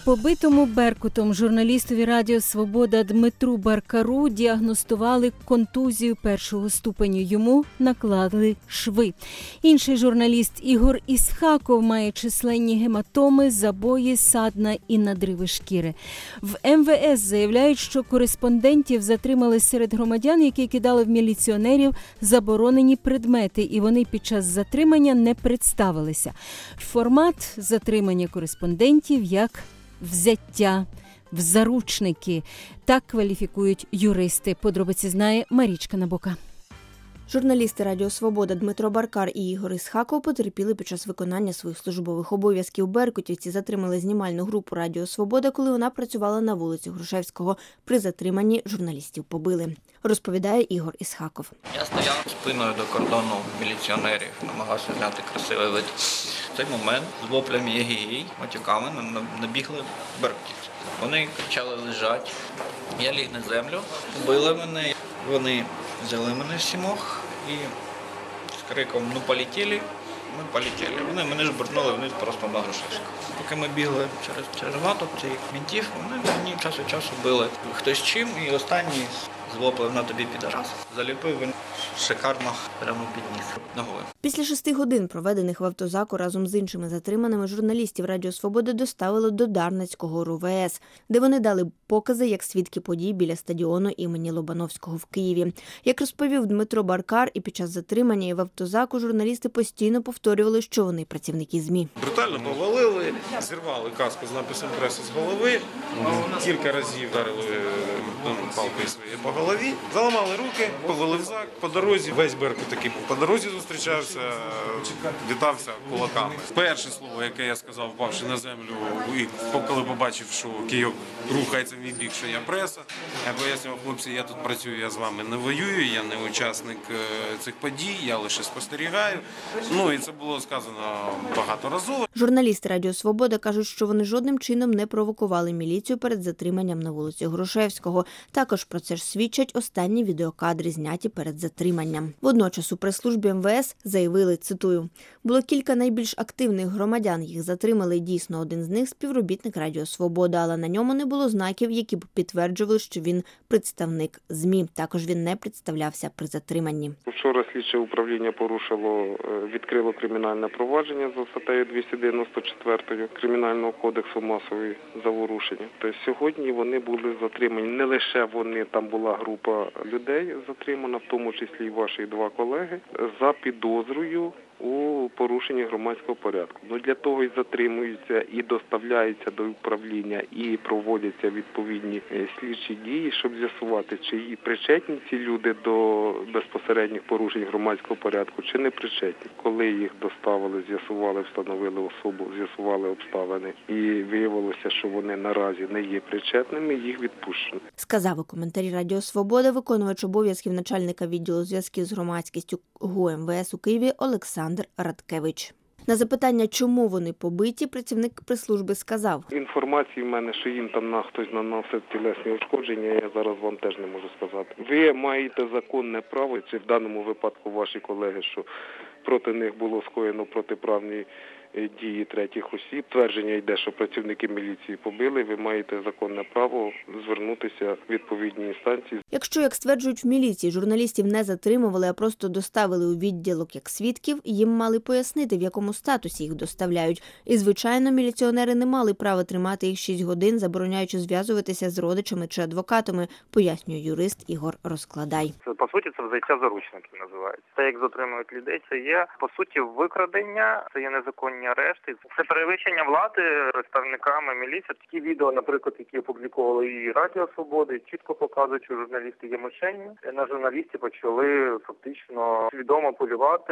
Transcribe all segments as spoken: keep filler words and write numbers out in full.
Побитому беркутом журналістові Радіо Свобода Дмитру Баркару діагностували контузію першого ступеню. Йому наклали шви. Інший журналіст Ігор Ісхаков має численні гематоми, забої, садна і надриви шкіри. В ем ве ес заявляють, що кореспондентів затримали серед громадян, які кидали в міліціонерів заборонені предмети, і вони під час затримання не представилися. Формат затримання кореспондентів як взяття в заручники. Так кваліфікують юристи. Подробиці знає Марічка Набока. Журналісти Радіо Свобода Дмитро Баркар і Ігор Ісхаков потерпіли під час виконання своїх службових обов'язків. Беркутівці затримали знімальну групу Радіо Свобода, коли вона працювала на вулиці Грушевського. При затриманні журналістів побили. Розповідає Ігор Ісхаков. Я стояв спиною до кордону міліціонерів, намагався зняти красивий вид. В цей момент з воплями єгії, матюками набігли беркутівці. Вони кричали «лежать». Я ліг на землю, били мене. Вони взяли мене сімох і з криком «ну полетіли», ми полетіли. Вони мене ж бурнули вниз просто на Грушевську. Поки ми бігли через, через натовп цих мінтів, вони мені час від часу били хтось чим, і останній з воплем «на тобі підарас» заліпив він шикарно прямо під ніс ногою. Після шести годин, проведених в автозаку разом з іншими затриманими, журналістів Радіо Свобода доставили до Дарницького РУ Ве Ес, де вони дали покази як свідки подій біля стадіону імені Лобановського в Києві. Як розповів Дмитро Баркар, і під час затримання і в автозаку журналісти постійно повторювали, що вони працівники ЗМІ. Брутально повалили, зірвали каску з написом преси з голови, кілька разів вдарили палкою своєю по голові, заламали руки, повели в зак, по дорозі, весь Беркут такий був, по дорозі зустрічався, вітався кулаками. Перше слово, яке я сказав, впавши на землю, і коли побачив, що Київ рухається в мій бік, що я преса, я пояснював, хлопці, я тут працюю, я з вами не воюю, я не учасник цих подій, я лише спостерігаю. Ну і це було сказано багаторазово. Журналісти Радіо Свобода кажуть, що вони жодним чином не провокували міліцію перед затриманням на вулиці Грушевського. Також про це ж свідчать останні відеокадри, зняті перед затриманням. Водночас у прес-службі ем ве ес заявили, цитую, «Було кілька найбільш активних громадян, їх затримали, дійсно один з них – співробітник Радіо Свобода, але на ньому не було знаків, які б підтверджували, що він представник ЗМІ. Також він не представлявся при затриманні». Вчора слідче управління порушило, відкрило кримінальне провадження за статтею двісті дев'яносто чотири Кримінального кодексу масові заворушення. Тобто сьогодні вони були затримані. Не лише вони, там була група людей затримана, в тому числі і ваші два колеги, за підозрою у порушенні громадського порядку. Ну, для того і затримуються, і доставляються до управління, і проводяться відповідні слідчі дії, щоб з'ясувати, чи і причетні ці люди до безпосередніх порушень громадського порядку, чи не причетні. Коли їх доставили, з'ясували, встановили особу, з'ясували обставини, і виявилося, що вони наразі не є причетними, їх відпущено. Сказав у коментарі Радіо Свобода виконувач обов'язків начальника відділу зв'язків з громадськістю ГУ ем ве ес у Києві Олександр Радкевич. На запитання, чому вони побиті, працівник прес-служби сказав: інформації в мене, що їм там на хтось наносив тілесні ушкодження, я зараз вам теж не можу сказати. Ви маєте законне право, чи в даному випадку ваші колеги, що проти них було скоєно протиправні дії третіх осіб. Твердження йде, що працівники міліції побили, ви маєте законне право звернутися в відповідні інстанції. Якщо, як стверджують в міліції, журналістів не затримували, а просто доставили у відділок як свідків, їм мали пояснити, в якому статусі їх доставляють. І, звичайно, міліціонери не мали права тримати їх шість годин, забороняючи зв'язуватися з родичами чи адвокатами, пояснює юрист Ігор Розкладай. Це, по суті, це взяття заручників називається. Те, як затримують людей, це є, по суті, викрадення, це є незаконні арешти. Це перевищення влади представниками міліції. Такі відео, наприклад, які опубліковували і Радіо Свободи, чітко показують, що журналісти є мишенью. На журналістів почали фактично свідомо полювати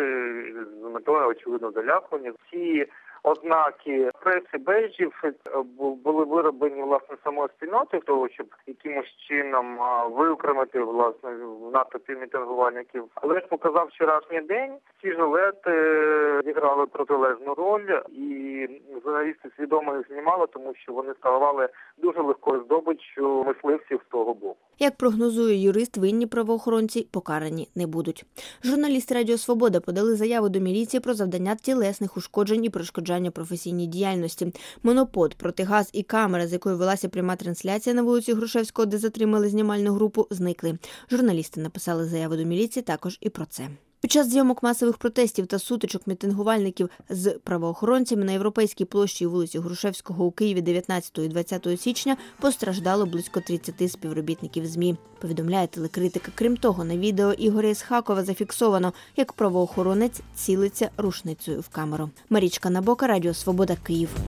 з метою, очевидно, залякування. Ці ознаки преси бейджів були вироблені, власне, самою спільнотою того, щоб якимось чином виокремити, власне, в натовпі мітингувальників. Але ж показав вчорашній день, ці жилети зіграли протилежну роль, і журналісти свідомо їх знімали, тому що вони ставали дуже легкою здобиччю мисливців з того боку. Як прогнозує юрист, винні правоохоронці покарані не будуть. Журналісти Радіо Свобода подали заяву до міліції про завдання тілесних ушкоджень і перешкоджання перешкоджання професійній діяльності. Монопод, протигаз і камера, з якої велася пряма трансляція на вулиці Грушевського, де затримали знімальну групу, зникли. Журналісти написали заяву до міліції також і про це. Під час зйомок масових протестів та сутичок мітингувальників з правоохоронцями на Європейській площі і вулиці Грушевського у Києві дев'ятнадцятого і двадцятого січня постраждало близько тридцяти співробітників ЗМІ, повідомляє телекритика. Крім того, на відео Ігоря Ісхакова зафіксовано, як правоохоронець цілиться рушницею в камеру. Марічка Набока, Радіо Свобода, Київ.